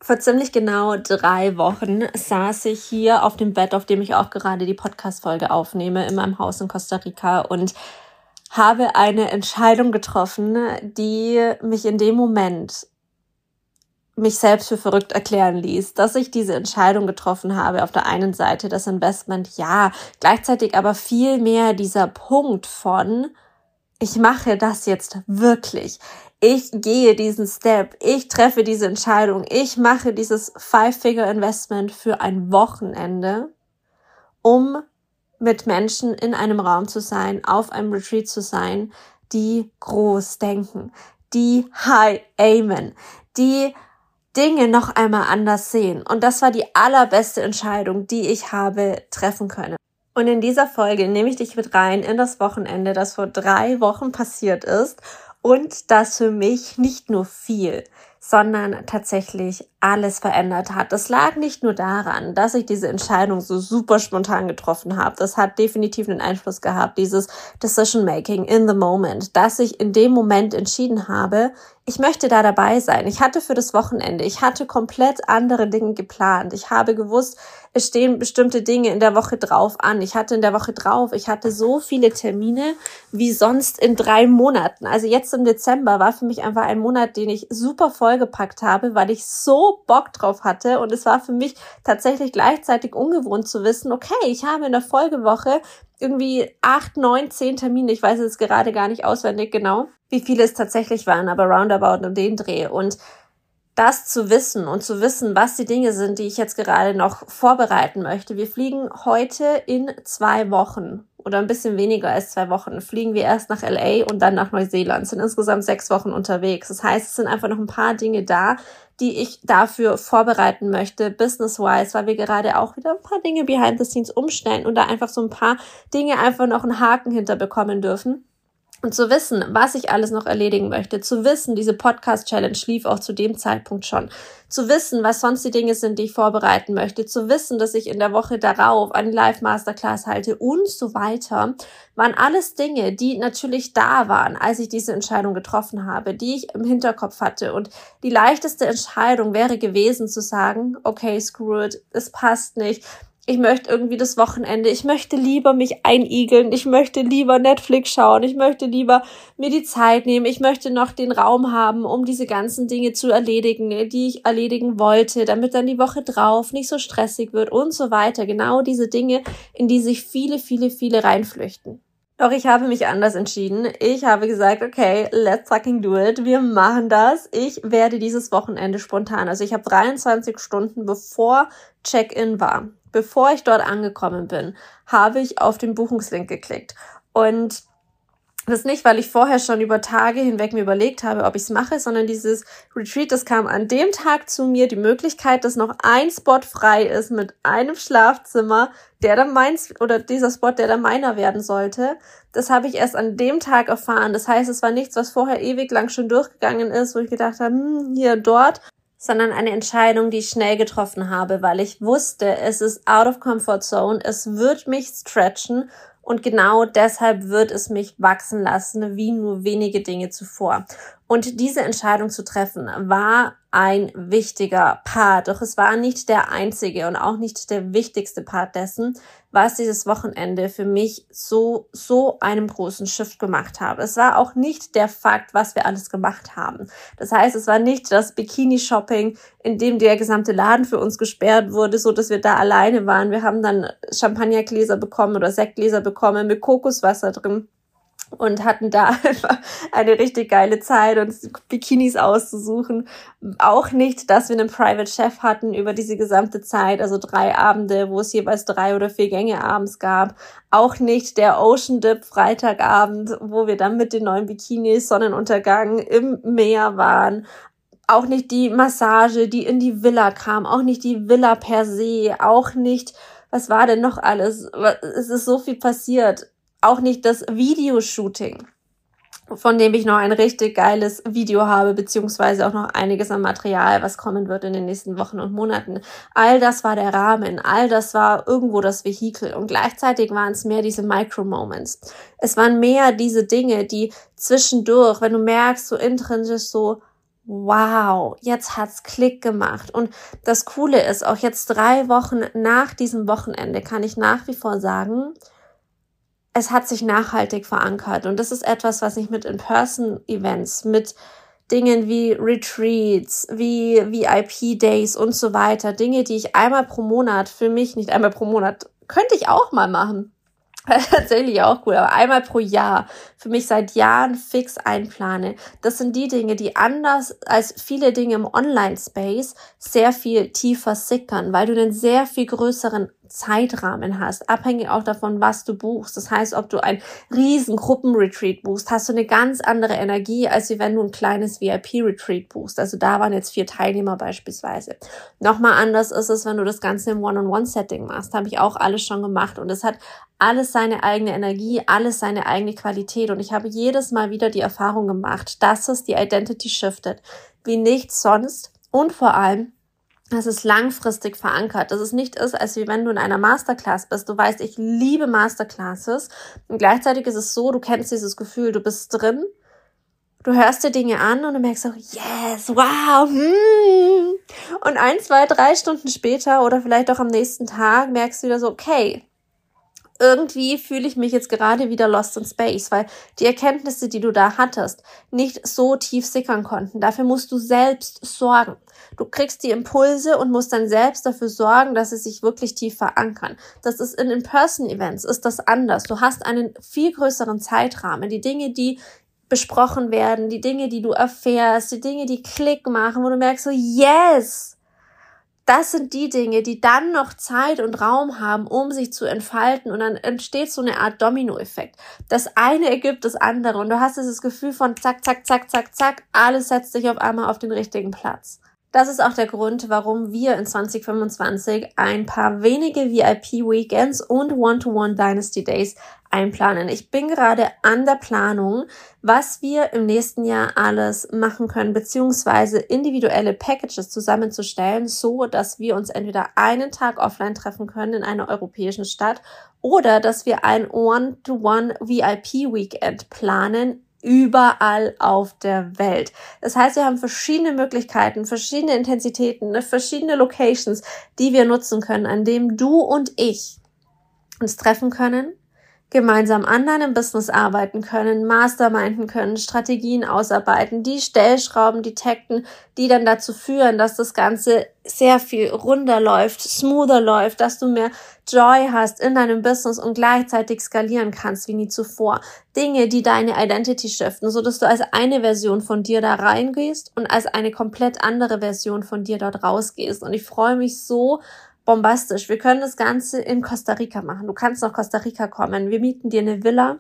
Vor ziemlich genau 3 Wochen saß ich hier auf dem Bett, auf dem ich auch gerade die Podcast-Folge aufnehme, in meinem Haus in Costa Rica und habe eine Entscheidung getroffen, die mich in dem Moment mich selbst für verrückt erklären ließ, dass ich diese Entscheidung getroffen habe. Auf der einen Seite das Investment, ja, gleichzeitig aber viel mehr dieser Punkt von, ich mache das jetzt wirklich. Ich gehe diesen Step, ich treffe diese Entscheidung, ich mache dieses 5-Figure-Investment für ein Wochenende, um mit Menschen in einem Raum zu sein, auf einem Retreat zu sein, die groß denken, die high aimen, die Dinge noch einmal anders sehen. Und das war die allerbeste Entscheidung, die ich habe treffen können. Und in dieser Folge nehme ich dich mit rein in das Wochenende, das vor 3 Wochen passiert ist und das für mich nicht nur viel, sondern tatsächlich alles verändert hat. Das lag nicht nur daran, dass ich diese Entscheidung so super spontan getroffen habe. Das hat definitiv einen Einfluss gehabt, dieses Decision-Making in the moment, dass ich in dem Moment entschieden habe, ich möchte da dabei sein. Ich hatte für das Wochenende, ich hatte komplett andere Dinge geplant. Ich habe gewusst, es stehen bestimmte Dinge in der Woche drauf an. Ich hatte so viele Termine wie sonst in 3 Monaten. Also jetzt im Dezember war für mich einfach ein Monat, den ich super vollgepackt habe, weil ich so Bock drauf hatte. Und es war für mich tatsächlich gleichzeitig ungewohnt zu wissen, okay, ich habe in der Folgewoche irgendwie 8, 9, 10 Termine. Ich weiß jetzt gerade gar nicht auswendig genau, wie viele es tatsächlich waren, aber roundabout um den Dreh. Und das zu wissen und zu wissen, was die Dinge sind, die ich jetzt gerade noch vorbereiten möchte. Wir fliegen heute in 2 Wochen oder ein bisschen weniger als 2 Wochen. Fliegen wir erst nach LA und dann nach Neuseeland. Sind insgesamt 6 Wochen unterwegs. Das heißt, es sind einfach noch ein paar Dinge da, die ich dafür vorbereiten möchte, business-wise, weil wir gerade auch wieder ein paar Dinge behind the scenes umstellen und da einfach so ein paar Dinge einfach noch einen Haken hinterbekommen dürfen. Und zu wissen, was ich alles noch erledigen möchte, zu wissen, diese Podcast-Challenge lief auch zu dem Zeitpunkt schon, zu wissen, was sonst die Dinge sind, die ich vorbereiten möchte, zu wissen, dass ich in der Woche darauf eine Live-Masterclass halte und so weiter, waren alles Dinge, die natürlich da waren, als ich diese Entscheidung getroffen habe, die ich im Hinterkopf hatte. Und die leichteste Entscheidung wäre gewesen zu sagen, okay, screw it, es passt nicht. Ich möchte irgendwie das Wochenende, ich möchte lieber mich einigeln, ich möchte lieber Netflix schauen, ich möchte lieber mir die Zeit nehmen, ich möchte noch den Raum haben, um diese ganzen Dinge zu erledigen, die ich erledigen wollte, damit dann die Woche drauf nicht so stressig wird und so weiter. Genau diese Dinge, in die sich viele, viele, viele reinflüchten. Doch ich habe mich anders entschieden. Ich habe gesagt, okay, let's fucking do it. Wir machen das. Ich werde dieses Wochenende spontan. Also ich habe 23 Stunden bevor Check-in war, bevor ich dort angekommen bin, habe ich auf den Buchungslink geklickt. Und das nicht, weil ich vorher schon über Tage hinweg mir überlegt habe, ob ich es mache, sondern dieses Retreat, das kam an dem Tag zu mir, die Möglichkeit, dass noch ein Spot frei ist mit einem Schlafzimmer, der dann meins, oder dieser Spot, der dann meiner werden sollte. Das habe ich erst an dem Tag erfahren. Das heißt, es war nichts, was vorher ewig lang schon durchgegangen ist, wo ich gedacht habe, hier, dort, sondern eine Entscheidung, die ich schnell getroffen habe, weil ich wusste, es ist out of comfort zone, es wird mich stretchen und genau deshalb wird es mich wachsen lassen, wie nur wenige Dinge zuvor. Und diese Entscheidung zu treffen, war ein wichtiger Part, doch es war nicht der einzige und auch nicht der wichtigste Part dessen, was dieses Wochenende für mich so einem großen Shift gemacht habe. Es war auch nicht der Fakt, was wir alles gemacht haben. Das heißt, es war nicht das Bikini-Shopping, in dem der gesamte Laden für uns gesperrt wurde, so dass wir da alleine waren. Wir haben dann Champagnergläser bekommen oder Sektgläser bekommen mit Kokoswasser drin. Und hatten da einfach eine richtig geile Zeit, uns Bikinis auszusuchen. Auch nicht, dass wir einen Private Chef hatten über diese gesamte Zeit, also 3 Abende, wo es jeweils 3 oder 4 Gänge abends gab. Auch nicht der Ocean Dip Freitagabend, wo wir dann mit den neuen Bikinis Sonnenuntergang im Meer waren. Auch nicht die Massage, die in die Villa kam. Auch nicht die Villa per se. Auch nicht, was war denn noch alles? Es ist so viel passiert. Auch nicht das Videoshooting, von dem ich noch ein richtig geiles Video habe, beziehungsweise auch noch einiges an Material, was kommen wird in den nächsten Wochen und Monaten. All das war der Rahmen, all das war irgendwo das Vehikel und gleichzeitig waren es mehr diese Micro-Moments. Es waren mehr diese Dinge, die zwischendurch, wenn du merkst, so intrinsisch so, wow, jetzt hat's Klick gemacht. Und das Coole ist, auch jetzt 3 Wochen nach diesem Wochenende kann ich nach wie vor sagen, es hat sich nachhaltig verankert. Und das ist etwas, was ich mit In-Person-Events, mit Dingen wie Retreats, wie VIP-Days und so weiter, Dinge, die ich einmal pro Monat, für mich nicht einmal pro Monat, könnte ich auch mal machen. Tatsächlich auch cool, aber einmal pro Jahr für mich seit Jahren fix einplane. Das sind die Dinge, die anders als viele Dinge im Online-Space sehr viel tiefer sickern, weil du einen sehr viel größeren Zeitrahmen hast, abhängig auch davon, was du buchst. Das heißt, ob du ein riesen Gruppenretreat buchst, hast du eine ganz andere Energie, als wenn du ein kleines VIP-Retreat buchst. Also da waren jetzt 4 Teilnehmer beispielsweise. Nochmal anders ist es, wenn du das Ganze im One-on-One-Setting machst. Habe ich auch alles schon gemacht und es hat alles seine eigene Energie, alles seine eigene Qualität. Und ich habe jedes Mal wieder die Erfahrung gemacht, dass es die Identity shiftet, wie nichts sonst und vor allem, dass es langfristig verankert, dass es nicht ist, als wenn du in einer Masterclass bist. Du weißt, ich liebe Masterclasses und gleichzeitig ist es so, du kennst dieses Gefühl, du bist drin, du hörst dir Dinge an und du merkst so, yes, wow, Und 1, 2, 3 Stunden später oder vielleicht auch am nächsten Tag merkst du wieder so, okay, irgendwie fühle ich mich jetzt gerade wieder lost in space, weil die Erkenntnisse, die du da hattest, nicht so tief sickern konnten. Dafür musst du selbst sorgen. Du kriegst die Impulse und musst dann selbst dafür sorgen, dass sie sich wirklich tief verankern. Das ist in In-Person-Events, ist das anders. Du hast einen viel größeren Zeitrahmen. Die Dinge, die besprochen werden, die Dinge, die du erfährst, die Dinge, die Klick machen, wo du merkst so, yes! Das sind die Dinge, die dann noch Zeit und Raum haben, um sich zu entfalten und dann entsteht so eine Art Dominoeffekt. Das eine ergibt das andere und du hast dieses Gefühl von zack, zack, zack, zack, zack, alles setzt sich auf einmal auf den richtigen Platz. Das ist auch der Grund, warum wir in 2025 ein paar wenige VIP-Weekends und One-to-One Dynasty Days einplanen. Ich bin gerade an der Planung, was wir im nächsten Jahr alles machen können, beziehungsweise individuelle Packages zusammenzustellen, so dass wir uns entweder einen Tag offline treffen können in einer europäischen Stadt oder dass wir ein One-to-One VIP-Weekend planen, überall auf der Welt. Das heißt, wir haben verschiedene Möglichkeiten, verschiedene Intensitäten, verschiedene Locations, die wir nutzen können, an denen du und ich uns treffen können, gemeinsam an deinem Business arbeiten können, masterminden können, Strategien ausarbeiten, die Stellschrauben detekten, die dann dazu führen, dass das Ganze sehr viel runder läuft, smoother läuft, dass du mehr Joy hast in deinem Business und gleichzeitig skalieren kannst wie nie zuvor. Dinge, die deine Identity shiften, so dass du als eine Version von dir da reingehst und als eine komplett andere Version von dir dort rausgehst. Und ich freue mich so bombastisch. Wir können das Ganze in Costa Rica machen. Du kannst nach Costa Rica kommen. Wir mieten dir eine Villa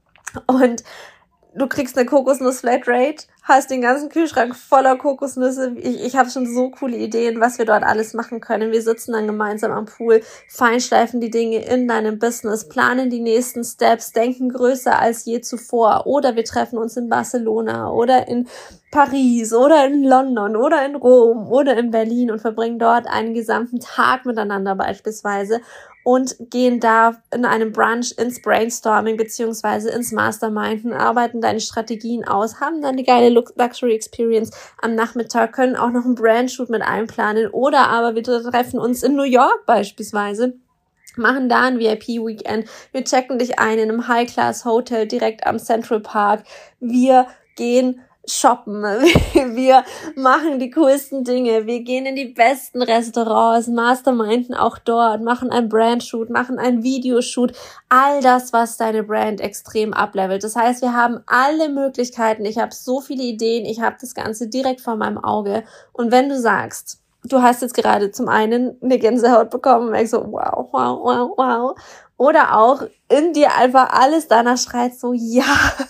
und du kriegst eine Kokosnuss-Flatrate, hast den ganzen Kühlschrank voller Kokosnüsse. Ich habe schon so coole Ideen, was wir dort alles machen können. Wir sitzen dann gemeinsam am Pool, feinschleifen die Dinge in deinem Business, planen die nächsten Steps, denken größer als je zuvor. Oder wir treffen uns in Barcelona oder in Paris oder in London oder in Rom oder in Berlin und verbringen dort einen gesamten Tag miteinander beispielsweise und gehen da in einem Brunch ins Brainstorming beziehungsweise ins Masterminden, arbeiten deine Strategien aus, haben dann eine geile Luxury Experience am Nachmittag, können auch noch einen Brandshoot mit einplanen oder aber wir treffen uns in New York beispielsweise, machen da ein VIP-Weekend, wir checken dich ein in einem High-Class-Hotel direkt am Central Park, wir gehen shoppen, wir machen die coolsten Dinge, wir gehen in die besten Restaurants, masterminden auch dort, machen einen Brandshoot, machen einen Videoshoot, all das, was deine Brand extrem uplevelt. Das heißt, wir haben alle Möglichkeiten, ich habe so viele Ideen, ich habe das Ganze direkt vor meinem Auge und wenn du sagst, du hast jetzt gerade zum einen eine Gänsehaut bekommen und merkst so, wow, wow, wow, wow. Oder auch in dir einfach alles danach schreit so, ja,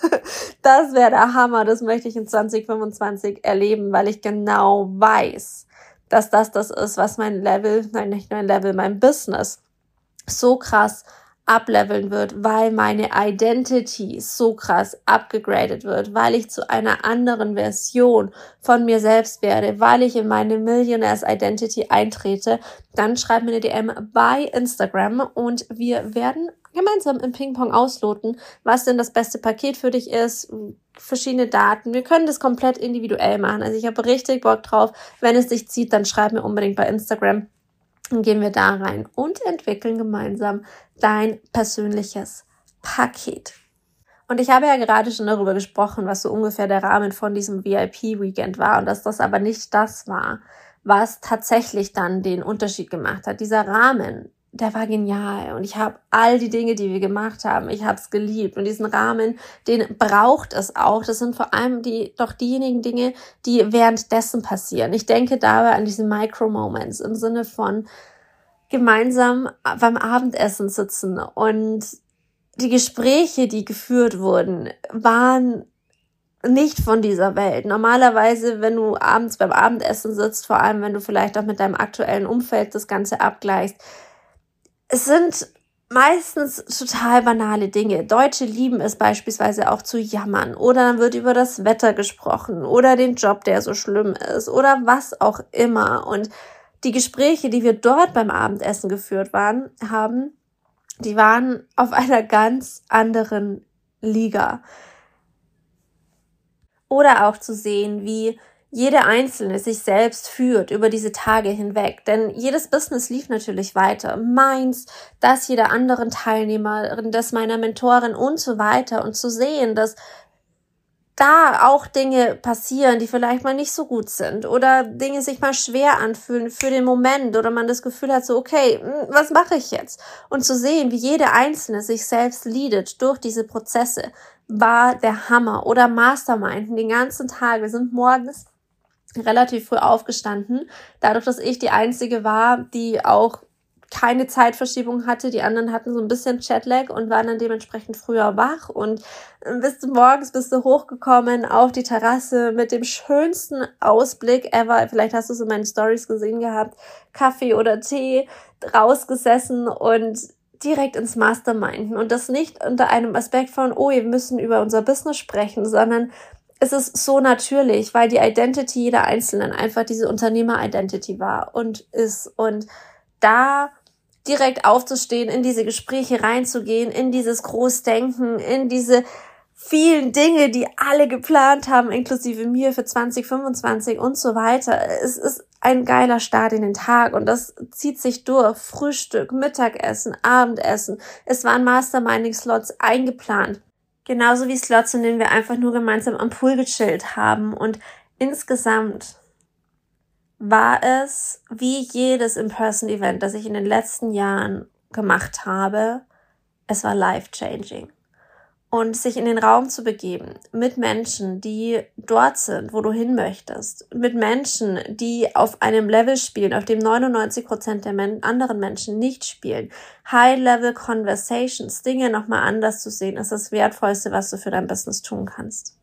das wäre der Hammer, das möchte ich in 2025 erleben, weil ich genau weiß, dass das ist, was mein mein Business so krass upleveln wird, weil meine Identity so krass abgegradet wird, weil ich zu einer anderen Version von mir selbst werde, weil ich in meine Millionaires Identity eintrete, dann schreib mir eine DM bei Instagram und wir werden gemeinsam im Ping-Pong ausloten, was denn das beste Paket für dich ist, verschiedene Daten. Wir können das komplett individuell machen. Also ich habe richtig Bock drauf. Wenn es dich zieht, dann schreib mir unbedingt bei Instagram. Dann gehen wir da rein und entwickeln gemeinsam dein persönliches Paket. Und ich habe ja gerade schon darüber gesprochen, was so ungefähr der Rahmen von diesem VIP-Weekend war und dass das aber nicht das war, was tatsächlich dann den Unterschied gemacht hat. Dieser Rahmen, der war genial und ich habe all die Dinge, die wir gemacht haben, ich habe es geliebt und diesen Rahmen, den braucht es auch. Das sind vor allem diejenigen Dinge, die währenddessen passieren. Ich denke dabei an diese Micro-Moments im Sinne von gemeinsam beim Abendessen sitzen und die Gespräche, die geführt wurden, waren nicht von dieser Welt. Normalerweise, wenn du abends beim Abendessen sitzt, vor allem wenn du vielleicht auch mit deinem aktuellen Umfeld das Ganze abgleichst, es sind meistens total banale Dinge. Deutsche lieben es beispielsweise auch zu jammern oder dann wird über das Wetter gesprochen oder den Job, der so schlimm ist oder was auch immer. Und die Gespräche, die wir dort beim Abendessen geführt haben, die waren auf einer ganz anderen Liga. Oder auch zu sehen, wie jede Einzelne sich selbst führt über diese Tage hinweg. Denn jedes Business lief natürlich weiter. Meins, das jeder anderen Teilnehmerin, das meiner Mentorin und so weiter. Und zu sehen, dass da auch Dinge passieren, die vielleicht mal nicht so gut sind oder Dinge sich mal schwer anfühlen für den Moment oder man das Gefühl hat so, okay, was mache ich jetzt? Und zu sehen, wie jede Einzelne sich selbst leadet durch diese Prozesse, war der Hammer. Oder Masterminden den ganzen Tag. Wir sind morgens relativ früh aufgestanden, dadurch, dass ich die Einzige war, die auch keine Zeitverschiebung hatte. Die anderen hatten so ein bisschen Jetlag und waren dann dementsprechend früher wach und bist du hochgekommen auf die Terrasse mit dem schönsten Ausblick ever. Vielleicht hast du so meine Stories gesehen gehabt. Kaffee oder Tee, rausgesessen und direkt ins Masterminden. Und das nicht unter einem Aspekt von, oh, wir müssen über unser Business sprechen, sondern es ist so natürlich, weil die Identity jeder Einzelnen einfach diese Unternehmer-Identity war und ist. Und da direkt aufzustehen, in diese Gespräche reinzugehen, in dieses Großdenken, in diese vielen Dinge, die alle geplant haben, inklusive mir für 2025 und so weiter. Es ist ein geiler Start in den Tag und das zieht sich durch. Frühstück, Mittagessen, Abendessen. Es waren Masterminding-Slots eingeplant. Genauso wie Slots, in denen wir einfach nur gemeinsam am Pool gechillt haben. Und insgesamt war es wie jedes In-Person-Event, das ich in den letzten Jahren gemacht habe. Es war life-changing. Und sich in den Raum zu begeben mit Menschen, die dort sind, wo du hin möchtest, mit Menschen, die auf einem Level spielen, auf dem 99% der anderen Menschen nicht spielen. High-Level Conversations, Dinge nochmal anders zu sehen, ist das Wertvollste, was du für dein Business tun kannst.